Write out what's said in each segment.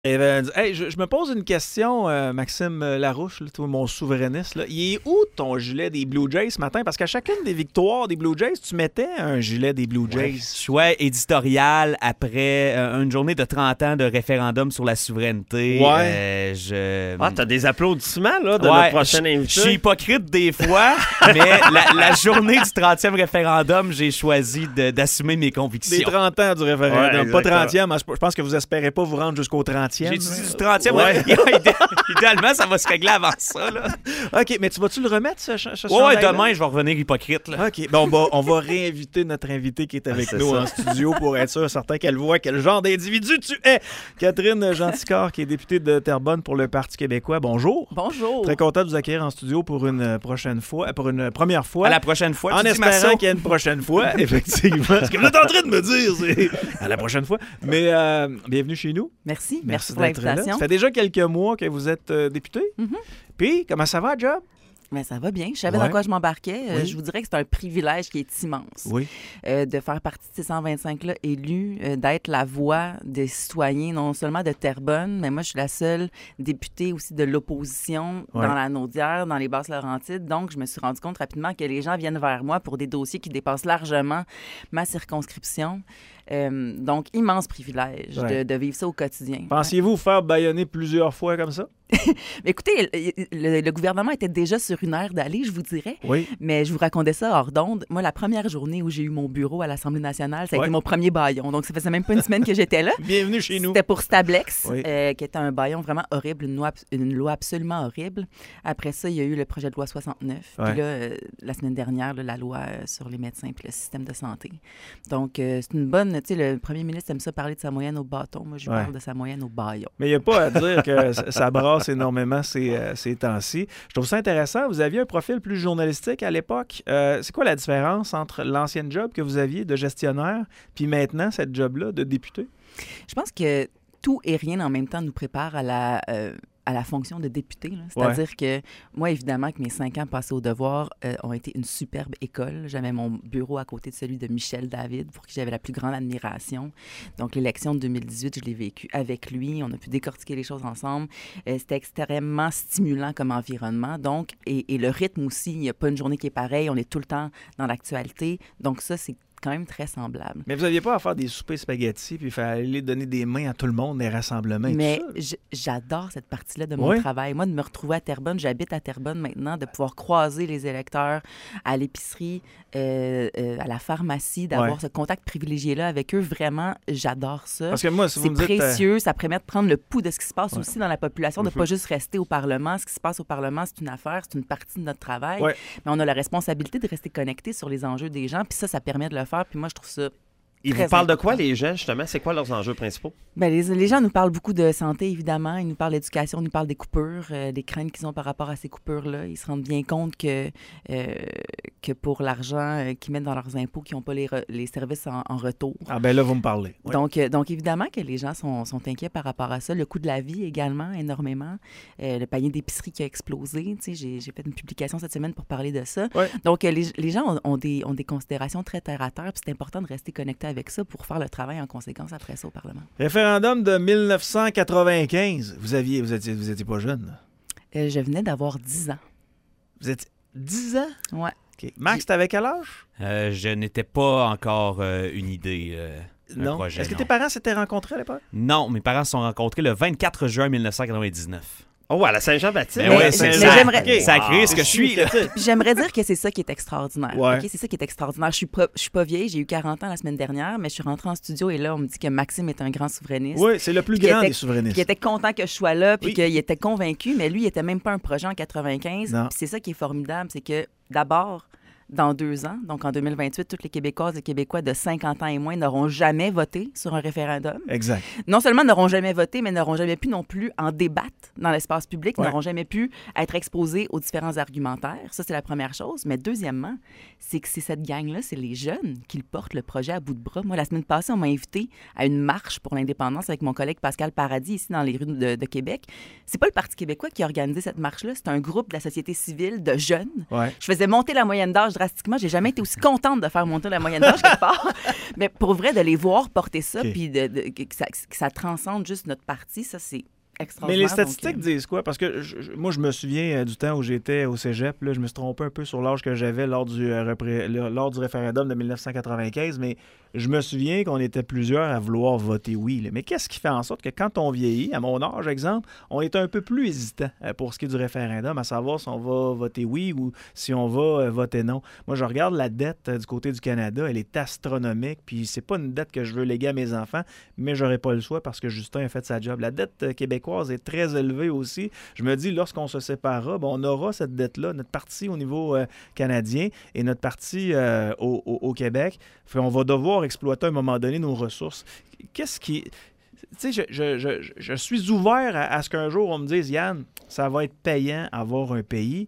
Evans. Hey, je me pose une question, Maxime Larouche, là, toi, mon souverainiste. Là. Il est où ton gilet des Blue Jays ce matin? Parce qu'à chacune des victoires des Blue Jays, tu mettais un gilet des Blue Jays. Choix éditorial après une journée de 30 ans de référendum sur la souveraineté. Ouais. T'as des applaudissements là, de notre prochain invité. Je suis hypocrite des fois, mais la journée du 30e référendum, j'ai choisi d'assumer mes convictions. Des 30 ans du référendum, Ouais, pas 30e. Je pense que vous espérez pas vous rendre jusqu'au 30e. J'ai dit du 30e. Ouais. Idéalement, ça va se régler avant ça. Là. OK, mais tu vas-tu le remettre, ce Ouais, chandail-là? demain, je vais revenir hypocrite. Là. OK, bon, on va réinviter notre invité qui est avec nous en studio pour être sûr, certain qu'elle voit quel genre d'individu tu es. Catherine Genticor, qui est députée de Terrebonne pour le Parti québécois. Bonjour. Bonjour. Très content de vous accueillir en studio pour une première fois. À la prochaine fois. En espérant qu'il y ait une prochaine fois, effectivement. Ce que vous êtes en train de me dire, c'est à la prochaine fois. Mais bienvenue chez nous. Merci pour d'être là. l'invitation. Ça fait déjà quelques mois que vous êtes député. Puis, comment ça va, job? Mais ça va bien. Je savais dans quoi je m'embarquais. Oui. Je vous dirais que c'est un privilège qui est immense Oui. de faire partie de ces 125-là élus, d'être la voix des citoyens, non seulement de Terrebonne, mais moi, je suis la seule députée aussi de l'opposition dans la Naudière, dans les Basses-Laurentides. Donc, je me suis rendu compte rapidement que les gens viennent vers moi pour des dossiers qui dépassent largement ma circonscription. Donc, immense privilège de vivre ça au quotidien. Pensiez-vous faire bâillonner plusieurs fois comme ça? Écoutez, le gouvernement était déjà sur une aire d'aller, je vous dirais. Oui. Mais je vous racontais ça hors d'onde. Moi, la première journée où j'ai eu mon bureau à l'Assemblée nationale, ça a été mon premier bâillon. Donc, ça faisait même pas une semaine que j'étais là. Bienvenue chez nous. C'était pour Stablex, Oui. qui était un bâillon vraiment horrible, une loi absolument horrible. Après ça, il y a eu le projet de loi 69. Puis là, la semaine dernière, la loi sur les médecins et le système de santé. Donc, c'est une bonne... Tu sais, le premier ministre aime ça parler de sa moyenne au bâton. Moi, je parle de sa moyenne au bâillon. Mais il n'y a pas à dire que ça brasse énormément ces temps-ci. Je trouve ça intéressant. Vous aviez un profil plus journalistique à l'époque. C'est quoi la différence entre l'ancienne job que vous aviez de gestionnaire puis maintenant, cette job-là de député? Je pense que tout et rien en même temps nous prépare à la fonction de député. Là. C'est-à-dire que moi, évidemment, que mes 5 ans passés au devoir ont été une superbe école. J'avais mon bureau à côté de celui de Michel David, pour qui j'avais la plus grande admiration. Donc, l'élection de 2018, je l'ai vécue avec lui. On a pu décortiquer les choses ensemble. C'était extrêmement stimulant comme environnement. Donc, et le rythme aussi, il n'y a pas une journée qui est pareille. On est tout le temps dans l'actualité. Donc, ça, c'est quand même très semblable. Mais vous n'aviez pas à faire des soupers spaghettis puis il fallait aller donner des mains à tout le monde, des rassemblements et Mais tout ça. j'adore cette partie-là de mon travail. Moi, de me retrouver à Terrebonne, j'habite à Terrebonne maintenant, de pouvoir croiser les électeurs à l'épicerie, à la pharmacie, d'avoir ce contact privilégié-là avec eux, vraiment, j'adore ça. Parce que moi, si vous me c'est dites, précieux, ça permet de prendre le pouls de ce qui se passe aussi dans la population, de ne pas juste rester au Parlement. Ce qui se passe au Parlement, c'est une affaire, c'est une partie de notre travail. Mais on a la responsabilité de rester connecté sur les enjeux des gens, puis ça permet de le faire. Puis moi, je trouve ça Ils vous parlent de quoi, les gens, justement? C'est quoi leurs enjeux principaux? Bien, les gens nous parlent beaucoup de santé, évidemment. Ils nous parlent d'éducation, ils nous parlent des coupures, des craintes qu'ils ont par rapport à ces coupures-là. Ils se rendent bien compte que pour l'argent qu'ils mettent dans leurs impôts, qu'ils n'ont pas les services en retour. Ah ben là, vous me parlez. Oui. Donc, évidemment que les gens sont inquiets par rapport à ça. Le coût de la vie également, énormément. Le panier d'épicerie qui a explosé. Tu sais, j'ai fait une publication cette semaine pour parler de ça. Oui. Donc, les gens ont des considérations très terre-à-terre, puis c'est important de rester connecté avec ça pour faire le travail en conséquence après ça au Parlement. Référendum de 1995. Vous étiez pas jeune. Je venais d'avoir 10 ans. Vous étiez 10 ans? Ouais. OK. Max, t'avais quel âge? Je n'étais pas encore une idée. Non. Projet, Est-ce que non. tes parents s'étaient rencontrés à l'époque? Non, mes parents se sont rencontrés le 24 juin 1999. Oh, à la Saint-Jean-Baptiste? Ben ouais, ça a créé ce que je suis. Là. J'aimerais dire que c'est ça qui est extraordinaire. Ouais. Okay? C'est ça qui est extraordinaire. Je suis pas vieille, j'ai eu 40 ans la semaine dernière, mais je suis rentrée en studio et là, on me dit que Maxime est un grand souverainiste. Oui, c'est le plus grand des souverainistes. Qui était content que je sois là, puis qu'il était convaincu, mais lui, il était même pas un projet en 95. Puis c'est ça qui est formidable, c'est que d'abord, dans 2 ans, donc en 2028, toutes les Québécoises et Québécois de 50 ans et moins n'auront jamais voté sur un référendum. Exact. Non seulement n'auront jamais voté, mais n'auront jamais pu non plus en débattre dans l'espace public, n'auront jamais pu être exposés aux différents argumentaires. Ça, c'est la première chose. Mais deuxièmement, c'est que c'est cette gang-là, c'est les jeunes qui portent le projet à bout de bras. Moi, la semaine passée, on m'a invité à une marche pour l'indépendance avec mon collègue Pascal Paradis, ici dans les rues de Québec. C'est pas le Parti québécois qui a organisé cette marche-là, c'est un groupe de la société civile de jeunes. Ouais. Je faisais monter la moyenne d'âge drastiquement. J'ai jamais été aussi contente de faire monter la moyenne d'âge quelque part. Mais pour vrai, de les voir porter ça, OK. puis que ça transcende juste notre parti, ça, c'est Mais extraordinaire. les statistiques Donc, disent quoi? Parce que moi, je me souviens du temps où j'étais au cégep. Là, je me suis trompé un peu sur l'âge que j'avais lors du référendum de 1995, mais je me souviens qu'on était plusieurs à vouloir voter oui. Là. Mais qu'est-ce qui fait en sorte que quand on vieillit, à mon âge, exemple, on est un peu plus hésitant pour ce qui est du référendum, à savoir si on va voter oui ou si on va voter non. Moi, je regarde la dette du côté du Canada, elle est astronomique, puis c'est pas une dette que je veux léguer à mes enfants, mais j'aurais pas le choix parce que Justin a fait sa job. La dette québécoise est très élevée aussi. Je me dis, lorsqu'on se séparera, on aura cette dette-là, notre parti au niveau canadien et notre parti au Québec. Fait, on va devoir exploiter à un moment donné nos ressources. Qu'est-ce qui... Tu sais, je suis ouvert à ce qu'un jour on me dise, Yann, ça va être payant avoir un pays.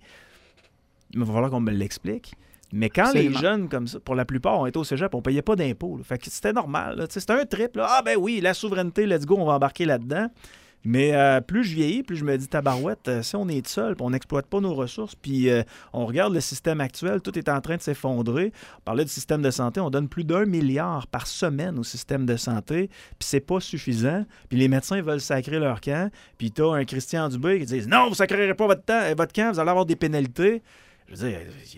Il va falloir qu'on me l'explique. Mais quand Absolument. les jeunes, comme ça, pour la plupart, ont été au cégep, on ne payait pas d'impôts. Là. Fait que c'était normal. Là. C'était un trip. Là. Ah ben oui, la souveraineté, let's go, on va embarquer là-dedans. Mais plus je vieillis, plus je me dis, tabarouette, si on est seul, puis on n'exploite pas nos ressources, puis on regarde le système actuel, tout est en train de s'effondrer. On parlait du système de santé, on donne plus d'1 milliard par semaine au système de santé, puis c'est pas suffisant. Puis les médecins veulent sacrer leur camp, puis t'as un Christian Dubé qui dit, non, vous sacrerez pas votre camp, vous allez avoir des pénalités. Je veux dire,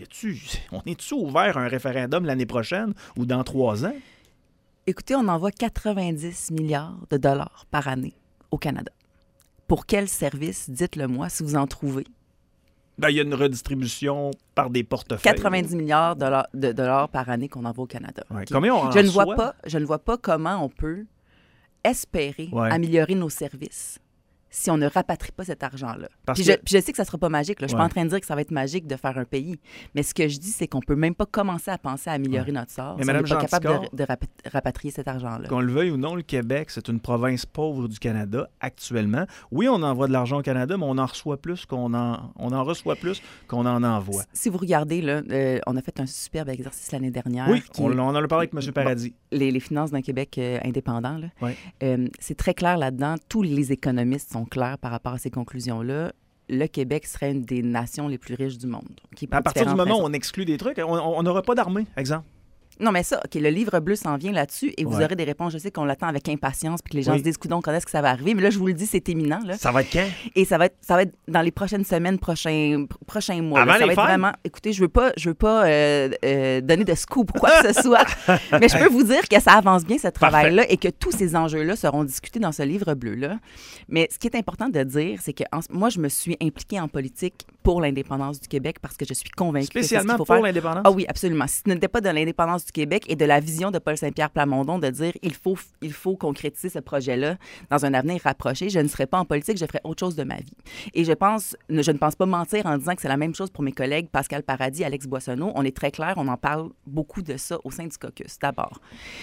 on est-tu ouvert à un référendum l'année prochaine ou dans 3 ans? Écoutez, on envoie 90 milliards de dollars par année au Canada. Pour quel service, dites-le moi, si vous en trouvez? Ben, il y a une redistribution par des portefeuilles. 90 milliards de dollars par année qu'on envoie au Canada. Ouais. OK? Combien on en Je ne reçoit? vois pas comment on peut espérer Ouais. améliorer nos services si on ne rapatrie pas cet argent-là. Parce Puis que- je sais que ça ne sera pas magique. Là. Je ne suis Ouais. pas en train de dire que ça va être magique de faire un pays. Mais ce que je dis, c'est qu'on ne peut même pas commencer à penser à améliorer notre sort Mais si on Madame n'est pas capable Genticor- de rapatrier cet argent-là. Qu'on le veuille ou non, le Québec, c'est une province pauvre du Canada actuellement. Oui, on envoie de l'argent au Canada, mais on en reçoit plus qu'on en envoie. Si vous regardez, là, on a fait un superbe exercice l'année dernière. Oui, qui- on en a parlé avec M. Paradis. les finances d'un Québec indépendant. Là. Ouais. C'est très clair là-dedans. Tous les économistes sont clairs par rapport à ces conclusions-là. Le Québec serait une des nations les plus riches du monde. OK, pour À partir du différentes moment où raisons. on exclut des trucs, on n'aura pas d'armée, exemple. Non, mais ça, OK, le livre bleu s'en vient là-dessus et vous Ouais. aurez des réponses. Je sais qu'on l'attend avec impatience puis que les gens Oui. se disent, coudonc, quand est-ce que ça va arriver? Mais là, je vous le dis, c'est imminent. Là. Ça va être quand? Et ça va être dans les prochaines semaines, prochains mois. Avant là. Ça les va être fêtes? vraiment. Écoutez, je veux pas donner de scoop ou quoi que ce soit, mais je peux vous dire que ça avance bien ce travail-là et que tous ces enjeux-là seront discutés dans ce livre bleu-là. Mais ce qui est important de dire, c'est que moi, je me suis impliquée en politique pour l'indépendance du Québec parce que je suis convaincue que c'est ce Spécialement qu'il faut pour faire. l'indépendance. Ah oui, absolument. Si ce n'était pas de l'indépendance du Québec et de la vision de Paul Saint-Pierre Plamondon de dire il faut concrétiser ce projet-là dans un avenir rapproché, je ne serais pas en politique, je ferais autre chose de ma vie. Et je ne pense pas mentir en disant que c'est la même chose pour mes collègues Pascal Paradis, Alex Boissonneau. On est très clair, on en parle beaucoup de ça au sein du caucus, d'abord.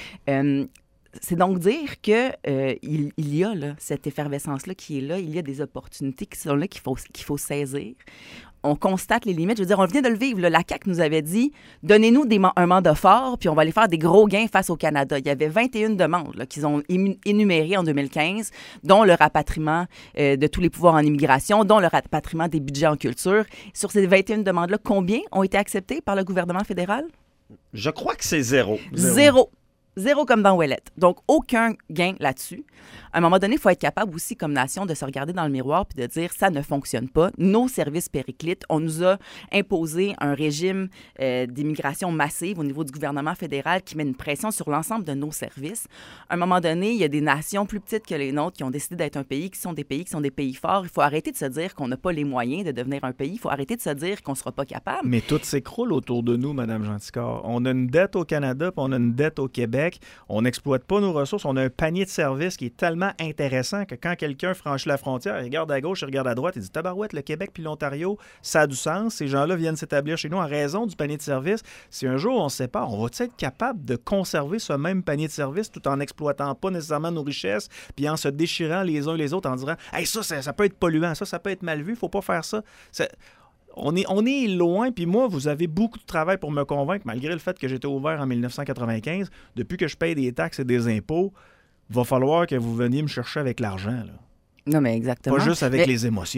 C'est donc dire que il y a là, cette effervescence-là qui est là, il y a des opportunités qui sont là qu'il faut saisir. On constate les limites. Je veux dire, on vient de le vivre. Là. La CAQ nous avait dit, donnez-nous un mandat fort, puis on va aller faire des gros gains face au Canada. Il y avait 21 demandes là, qu'ils ont énumérées en 2015, dont le rapatriement de tous les pouvoirs en immigration, dont le rapatriement des budgets en culture. Sur ces 21 demandes-là, combien ont été acceptées par le gouvernement fédéral? Je crois que c'est 0. Zéro. Zéro comme dans Ouellette. Donc, aucun gain là-dessus. À un moment donné, il faut être capable aussi, comme nation, de se regarder dans le miroir puis de dire ça ne fonctionne pas. Nos services périclitent. On nous a imposé un régime d'immigration massive au niveau du gouvernement fédéral qui met une pression sur l'ensemble de nos services. À un moment donné, il y a des nations plus petites que les nôtres qui ont décidé d'être un pays, qui sont des pays forts. Il faut arrêter de se dire qu'on n'a pas les moyens de devenir un pays. Il faut arrêter de se dire qu'on ne sera pas capable. Mais tout s'écroule autour de nous, Mme Genticor. On a une dette au Canada, puis on a une dette au Québec. On n'exploite pas nos ressources. On a un panier de services qui est tellement intéressant que quand quelqu'un franchit la frontière, il regarde à gauche, il regarde à droite, il dit « Tabarouette, le Québec puis l'Ontario, ça a du sens. Ces gens-là viennent s'établir chez nous en raison du panier de services. Si un jour on se sépare, on va-tu être capable de conserver ce même panier de services tout en n'exploitant pas nécessairement nos richesses puis en se déchirant les uns les autres en disant « Hey, ça peut être polluant, ça peut être mal vu, faut pas faire ça. » On est loin, puis moi, vous avez beaucoup de travail pour me convaincre, malgré le fait que j'étais ouvert en 1995. Depuis que je paye des taxes et des impôts, va falloir que vous veniez me chercher avec l'argent, là. Non, mais exactement. Pas juste avec Mais- les émotions.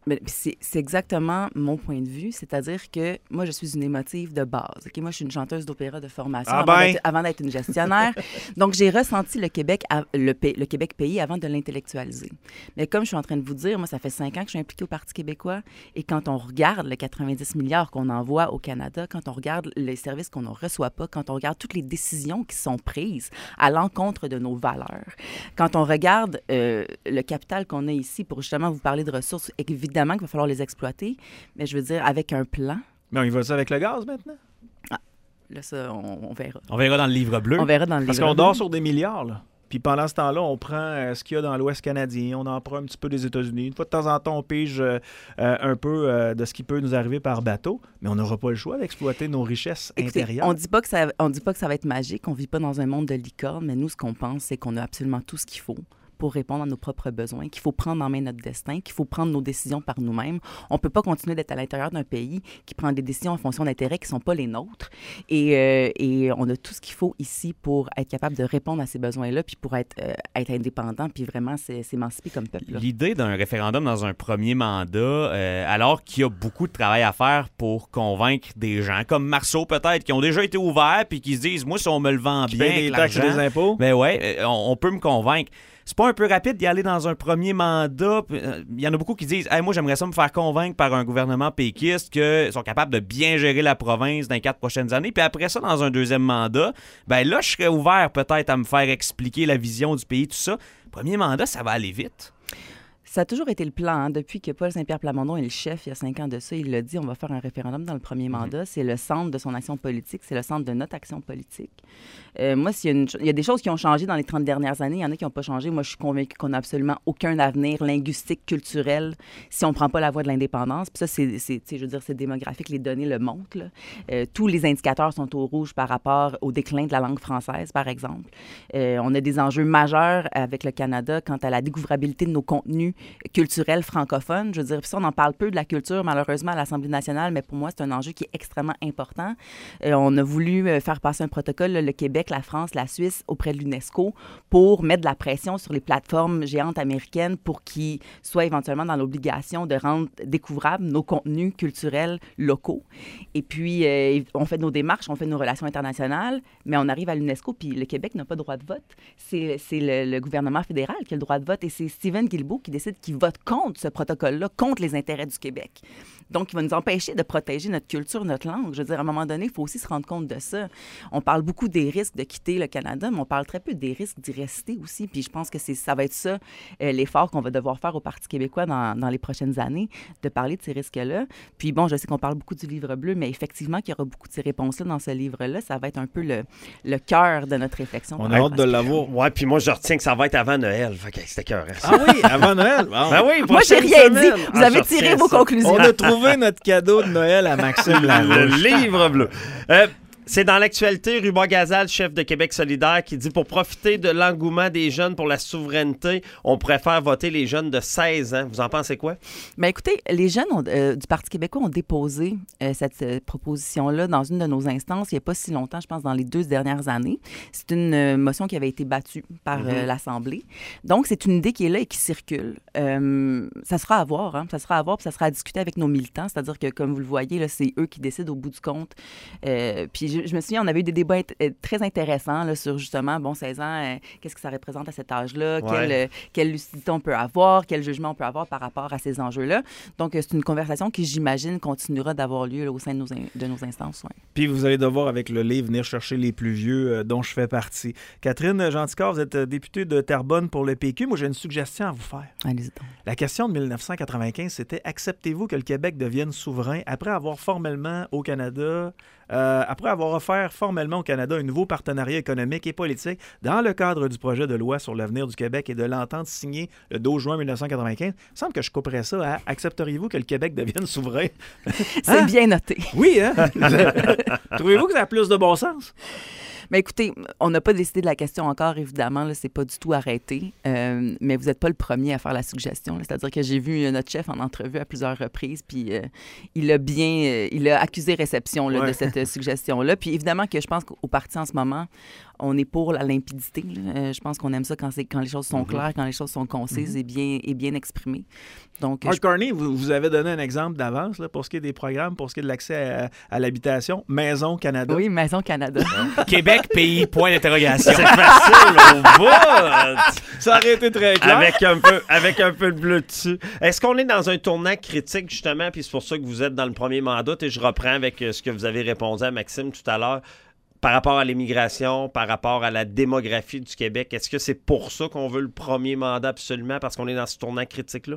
C'est exactement mon point de vue, c'est-à-dire que moi, je suis une émotive de base. Okay? Moi, je suis une chanteuse d'opéra de formation avant d'être une gestionnaire. Donc, j'ai ressenti le Québec, le Québec pays avant de l'intellectualiser. Mais comme je suis en train de vous dire, moi, ça fait 5 ans que je suis impliquée au Parti québécois et quand on regarde les 90 milliards qu'on envoie au Canada, quand on regarde les services qu'on ne reçoit pas, quand on regarde toutes les décisions qui sont prises à l'encontre de nos valeurs, quand on regarde le capital qu'on a ici pour justement vous parler de ressources, évidemment qu'il va falloir les exploiter, mais je veux dire avec un plan. Mais on y va ça avec le gaz maintenant? Ah, là, ça, on verra. On verra dans le livre bleu. On verra dans le livre bleu. Parce qu'on dort sur des milliards, là. Puis pendant ce temps-là, on prend ce qu'il y a dans l'Ouest canadien, on en prend un petit peu des États-Unis. Une fois de temps en temps, on pige un peu de ce qui peut nous arriver par bateau, mais on n'aura pas le choix d'exploiter nos richesses intérieures. On dit pas que ça va être magique, on vit pas dans un monde de licorne, mais nous, ce qu'on pense, c'est qu'on a absolument tout ce qu'il faut pour répondre à nos propres besoins, qu'il faut prendre en main notre destin, qu'il faut prendre nos décisions par nous-mêmes. On ne peut pas continuer d'être à l'intérieur d'un pays qui prend des décisions en fonction d'intérêts qui ne sont pas les nôtres. Et on a tout ce qu'il faut ici pour être capable de répondre à ces besoins-là, puis pour être indépendant, puis vraiment s'émanciper comme peuple. Là. L'idée d'un référendum dans un premier mandat, alors qu'il y a beaucoup de travail à faire pour convaincre des gens, comme Marceau peut-être, qui ont déjà été ouverts, puis qui se disent, moi, si on me le vend bien, des taxes et des impôts. Ben ouais, on peut me convaincre. C'est pas un peu rapide d'y aller dans un premier mandat. Il y en a beaucoup qui disent hey, « Moi, j'aimerais ça me faire convaincre par un gouvernement péquiste qu'ils sont capables de bien gérer la province dans les 4 prochaines années. » Puis après ça, dans un deuxième mandat, ben là, je serais ouvert peut-être à me faire expliquer la vision du pays, tout ça. Premier mandat, ça va aller vite. Ça a toujours été le plan. Hein? Depuis que Paul Saint-Pierre Plamondon est le chef, il y a 5 ans de ça, il l'a dit, on va faire un référendum dans le premier mandat. C'est le centre de son action politique, c'est le centre de notre action politique. Moi, il y a des choses qui ont changé dans les 30 dernières années, il y en a qui n'ont pas changé. Moi, je suis convaincue qu'on n'a absolument aucun avenir linguistique, culturel, si on ne prend pas la voie de l'indépendance. Puis ça, je veux dire, c'est démographique, les données le montrent. Là. Tous les indicateurs sont au rouge par rapport au déclin de la langue française, par exemple. On a des enjeux majeurs avec le Canada quant à la découvrabilité de nos contenus culturels francophones. Je veux dire, ça, on en parle peu de la culture, malheureusement, à l'Assemblée nationale, mais pour moi, c'est un enjeu qui est extrêmement important. On a voulu faire passer un protocole, le Québec, la France, la Suisse, auprès de l'UNESCO, pour mettre de la pression sur les plateformes géantes américaines pour qu'ils soient éventuellement dans l'obligation de rendre découvrables nos contenus culturels locaux. Et puis, on fait nos démarches, on fait nos relations internationales, mais on arrive à l'UNESCO, puis le Québec n'a pas de droit de vote. C'est le gouvernement fédéral qui a le droit de vote, et c'est Stephen Guilbeault qui décide qu'il vote contre ce protocole-là, contre les intérêts du Québec. Donc, il va nous empêcher de protéger notre culture, notre langue. Je veux dire, à un moment donné, il faut aussi se rendre compte de ça. On parle beaucoup des risques de quitter le Canada, mais on parle très peu des risques d'y rester aussi. Puis je pense que ça va être ça, l'effort qu'on va devoir faire au Parti québécois dans les prochaines années, de parler de ces risques-là. Puis bon, je sais qu'on parle beaucoup du livre bleu, mais effectivement qu'il y aura beaucoup de ces réponses-là dans ce livre-là. Ça va être un peu le cœur de notre réflexion. On a hâte de l'avoir. Ouais, puis moi, je retiens que ça va être avant Noël. Fait que c'était cœur. Ah oui, avant Noël. Bon. Ben oui, moi, j'ai rien dit. Vous avez tiré vos conclusions. On a trouvé notre cadeau de Noël à Maxime Larouche. Le livre bleu. C'est dans l'actualité, Ruba Gazal, chef de Québec solidaire, qui dit « Pour profiter de l'engouement des jeunes pour la souveraineté, on préfère voter les jeunes de 16 ans. » Vous en pensez quoi? Bien, écoutez, les jeunes du Parti québécois ont déposé cette proposition-là dans une de nos instances il n'y a pas si longtemps, je pense dans les 2 dernières années. C'est une motion qui avait été battue par l'Assemblée. Donc, c'est une idée qui est là et qui circule. Ça sera à voir, hein? Ça sera à voir, puis ça sera à discuter avec nos militants. C'est-à-dire que, comme vous le voyez, là, c'est eux qui décident au bout du compte. Puis je me souviens, on avait eu des débats très intéressants là, sur justement, 16 ans, qu'est-ce que ça représente à cet âge-là, quelle lucidité on peut avoir, quel jugement on peut avoir par rapport à ces enjeux-là. Donc, c'est une conversation qui, j'imagine, continuera d'avoir lieu là, au sein de nos instances. Ouais. Puis, vous allez devoir, avec le livre, venir chercher les plus vieux dont je fais partie. Catherine Genticor, vous êtes députée de Terrebonne pour le PQ. Moi, j'ai une suggestion à vous faire. Allez-y donc. La question de 1995, c'était « Acceptez-vous que le Québec devienne souverain après avoir formellement au Canada... après avoir offert formellement au Canada un nouveau partenariat économique et politique dans le cadre du projet de loi sur l'avenir du Québec et de l'entente signée le 12 juin 1995, il me semble que je couperais ça à « Accepteriez-vous que le Québec devienne souverain? » C'est bien noté. Oui, hein? Trouvez-vous que ça a plus de bon sens? Mais écoutez, on n'a pas décidé de la question encore, évidemment. Là, c'est pas du tout arrêté. Mais vous n'êtes pas le premier à faire la suggestion. Là. C'est-à-dire que j'ai vu notre chef en entrevue à plusieurs reprises, puis il a accusé réception là, de cette suggestion-là. Puis évidemment que je pense qu'au parti en ce moment, on est pour la limpidité. Je pense qu'on aime ça quand les choses sont claires, quand les choses sont concises et bien exprimées. Donc, Mark Carney, vous avez donné un exemple d'avance là, pour ce qui est des programmes, pour ce qui est de l'accès à l'habitation. Maison Canada. Oui, Maison Canada. Québec, pays, point d'interrogation. C'est facile, on va! Ça aurait été très clair. Avec un peu de bleu dessus. Est-ce qu'on est dans un tournant critique, justement, puis c'est pour ça que vous êtes dans le premier mandat, et je reprends avec ce que vous avez répondu à Maxime tout à l'heure, par rapport à l'immigration, par rapport à la démographie du Québec. Est-ce que c'est pour ça qu'on veut le premier mandat absolument, parce qu'on est dans ce tournant critique-là?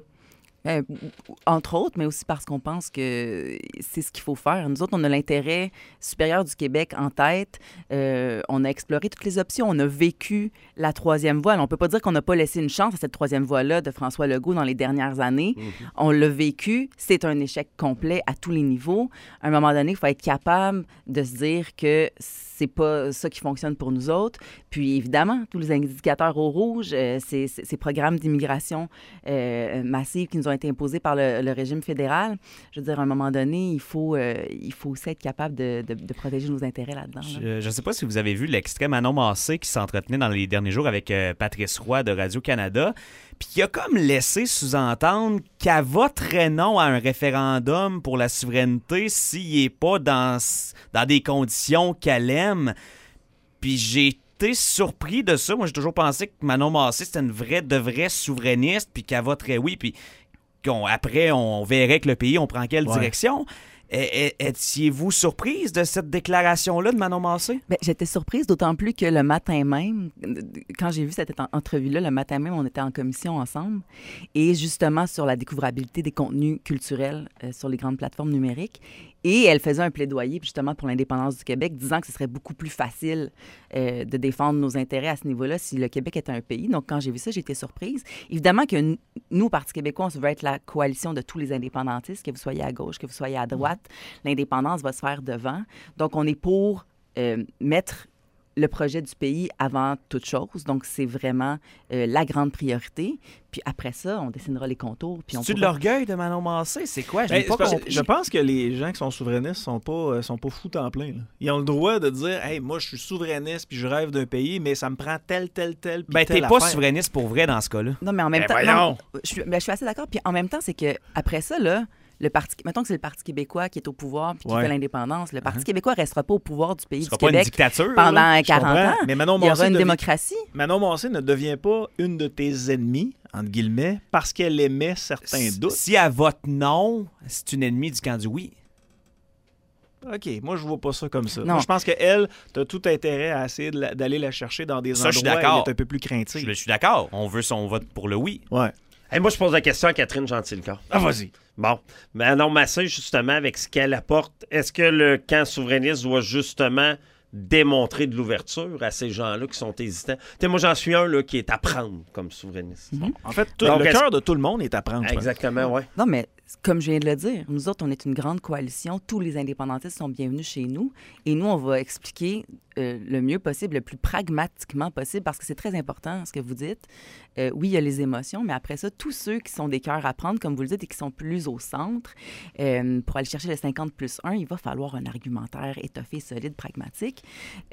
Entre autres, mais aussi parce qu'on pense que c'est ce qu'il faut faire. Nous autres, on a l'intérêt supérieur du Québec en tête. On a exploré toutes les options. On a vécu la troisième voie. Alors, on ne peut pas dire qu'on n'a pas laissé une chance à cette troisième voie-là de François Legault dans les dernières années. On l'a vécu. C'est un échec complet à tous les niveaux. À un moment donné, il faut être capable de se dire que c'est pas ça qui fonctionne pour nous autres. Puis, évidemment, tous les indicateurs au rouge, ces programmes d'immigration massive qui nous ont été imposés par le régime fédéral. Je veux dire, à un moment donné, il faut aussi être capable de protéger nos intérêts là-dedans. Là. Je ne sais pas si vous avez vu l'extrait Manon Massé qui s'entretenait dans les derniers jours avec Patrice Roy de Radio-Canada, puis qui a comme laissé sous-entendre qu'elle voterait non à un référendum pour la souveraineté s'il n'est pas dans des conditions qu'elle aime. Puis j'ai été surpris de ça. Moi, j'ai toujours pensé que Manon Massé, c'était une vraie souverainiste, puis qu'elle voterait oui, puis après, on verrait que le pays, on prend quelle direction. Étiez-vous surprise de cette déclaration-là de Manon Massé? Bien, j'étais surprise, d'autant plus que le matin même, quand j'ai vu cette entrevue-là, le matin même, on était en commission ensemble. Et justement, sur la découvrabilité des contenus culturels sur les grandes plateformes numériques. Et elle faisait un plaidoyer justement pour l'indépendance du Québec, disant que ce serait beaucoup plus facile de défendre nos intérêts à ce niveau-là si le Québec était un pays. Donc, quand j'ai vu ça, j'ai été surprise. Évidemment que nous, au Parti québécois, on veut être la coalition de tous les indépendantistes, que vous soyez à gauche, que vous soyez à droite. L'indépendance va se faire devant. Donc, on est pour mettre le projet du pays avant toute chose. Donc, c'est vraiment la grande priorité. Puis après ça, on dessinera les contours. C'est-tu de l'orgueil de Manon Massé? C'est quoi? Je pense que les gens qui sont souverainistes sont pas fous temps plein. Là. Ils ont le droit de dire « Hey, moi, je suis souverainiste puis je rêve d'un pays, mais ça me prend tel, puis telle t'es pas souverainiste pour vrai dans ce cas-là. Non, mais en même temps... Non, je suis assez d'accord. Puis en même temps, c'est qu'après ça, là, mettons que c'est le Parti québécois qui est au pouvoir puis qui fait l'indépendance. Le Parti québécois ne restera pas au pouvoir du pays du Québec une dictature, pendant 40 ans. Mais Manon il y aura une démocratie. Manon Massé ne devient pas une de tes ennemis, entre guillemets, parce qu'elle émet certains doutes. Si elle vote non, c'est une ennemie du camp du oui. OK, moi, je vois pas ça comme ça. Non. Moi, je pense qu'elle, t'as tout intérêt à essayer d'aller la chercher dans des endroits où elle est un peu plus craintive. Je suis d'accord. On veut son vote pour le oui. Ouais. Hey, moi, je pose la question à Catherine Gentilcorps. Ah, vas-y. Bon. Manon Massé, justement, avec ce qu'elle apporte, est-ce que le camp souverainiste doit justement démontrer de l'ouverture à ces gens-là qui sont hésitants? Moi, j'en suis un là, qui est à prendre comme souverainiste. En fait, le cœur de tout le monde est à prendre. Exactement, oui. Non, mais comme je viens de le dire, nous autres, on est une grande coalition. Tous les indépendantistes sont bienvenus chez nous. Et nous, on va expliquer le mieux possible, le plus pragmatiquement possible, parce que c'est très important, ce que vous dites. Oui, il y a les émotions, mais après ça, tous ceux qui sont des cœurs à prendre, comme vous le dites, et qui sont plus au centre, pour aller chercher le 50+1, il va falloir un argumentaire étoffé, solide, pragmatique.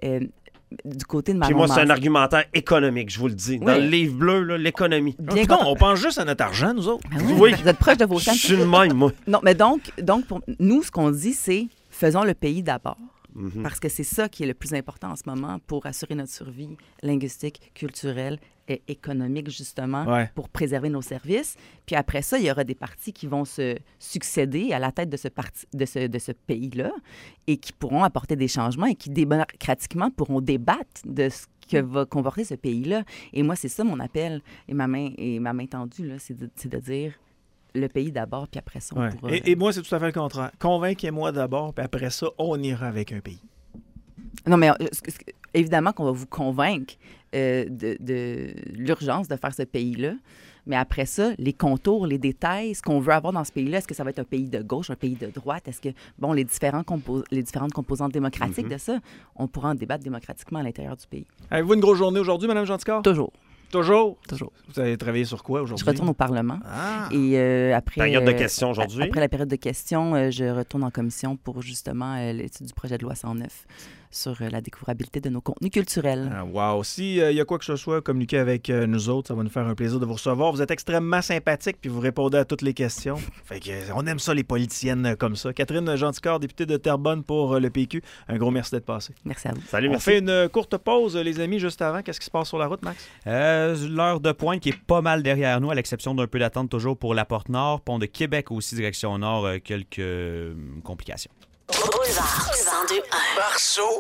Du côté de Manon Puis moi, c'est un Massé. argumentaire économique, je vous le dis. Dans le livre bleu, là, l'économie. Non, on pense juste à notre argent, nous autres. Ben oui, vous êtes proche de vos Je chaînes. suis le même, moi. Non, mais donc pour nous, ce qu'on dit, c'est faisons le pays d'abord. Parce que c'est ça qui est le plus important en ce moment pour assurer notre survie linguistique, culturelle et économique, justement, pour préserver nos services. Puis après ça, il y aura des partis qui vont se succéder à la tête de ce pays-là et qui pourront apporter des changements et qui démocratiquement pourront débattre de ce que va comporter ce pays-là. Et moi, c'est ça mon appel et ma main tendue, là, c'est de dire le pays d'abord, puis après ça, on pourra... Et moi, c'est tout à fait le contraire. Convainquez-moi d'abord, puis après ça, on ira avec un pays. Non, mais évidemment qu'on va vous convaincre de l'urgence de faire ce pays-là. Mais après ça, les contours, les détails, ce qu'on veut avoir dans ce pays-là, est-ce que ça va être un pays de gauche, un pays de droite? Est-ce que, bon, les différentes composantes démocratiques de ça, on pourra en débattre démocratiquement à l'intérieur du pays. Avez-vous une grosse journée aujourd'hui, Mme Genticor? Toujours. Toujours? Toujours. Vous avez travaillé sur quoi aujourd'hui? Je retourne au Parlement. Ah! Et après... Période de questions aujourd'hui? Après la période de questions, je retourne en commission pour justement l'étude du projet de loi 109 sur la découvrabilité de nos contenus culturels. Ah, wow! S'il y a quoi que ce soit, communiquez avec nous autres. Ça va nous faire un plaisir de vous recevoir. Vous êtes extrêmement sympathique puis vous répondez à toutes les questions. Fait que, on aime ça, les politiciennes comme ça. Catherine Genticor, députée de Terrebonne pour le PQ. Un gros merci d'être passé. Merci à vous. Salut, On merci. fait une courte pause, les amis, juste avant. Qu'est-ce qui se passe sur la route, Max? L'heure de pointe qui est pas mal derrière nous, à l'exception d'un peu d'attente toujours pour la Porte Nord. Pont de Québec aussi, direction Nord, quelques complications. Boulevard 102.1. Marceau